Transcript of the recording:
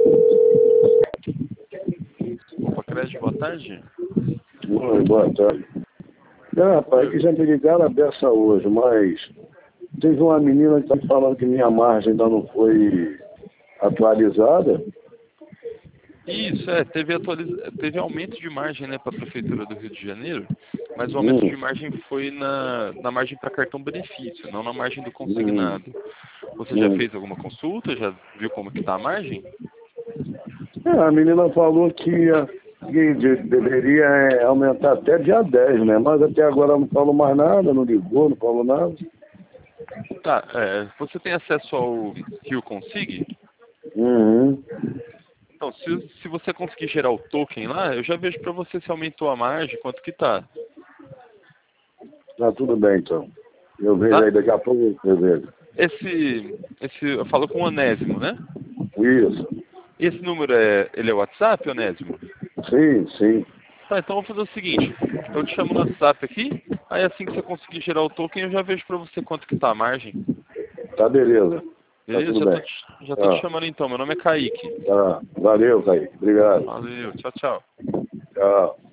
Opa, Crédito, boa tarde. Oi, boa tarde. Rapaz, que já me ligaram a beça hoje, mas teve uma menina que está falando que minha margem ainda não foi atualizada. Isso, teve aumento de margem, né, para a Prefeitura do Rio de Janeiro, mas o aumento de margem foi na margem para cartão benefício, não na margem do consignado. Você já fez alguma consulta? Já viu como que está a margem? A menina falou que deveria aumentar até dia 10, né? Mas até agora não falou mais nada, não ligou, não falou nada. Tá, você tem acesso ao Rio Consig? Uhum. Então, se você conseguir gerar o token lá, eu já vejo para você se aumentou a margem, quanto que tá. Tá tudo bem, então. Eu vejo Tá? aí daqui a pouco, eu vejo. Eu falo com o Onésimo, né? Isso. Esse número ele é WhatsApp, Onésimo? Sim, sim. Tá, então eu vou fazer o seguinte, eu te chamo no WhatsApp aqui, aí assim que você conseguir gerar o token, eu já vejo pra você quanto que tá a margem. Tá beleza. Tá Beleza? tudo bem. Já tô te chamando então, meu nome é Kaique. Tá. Valeu, Kaique. Obrigado. Valeu, tchau, tchau. Tchau.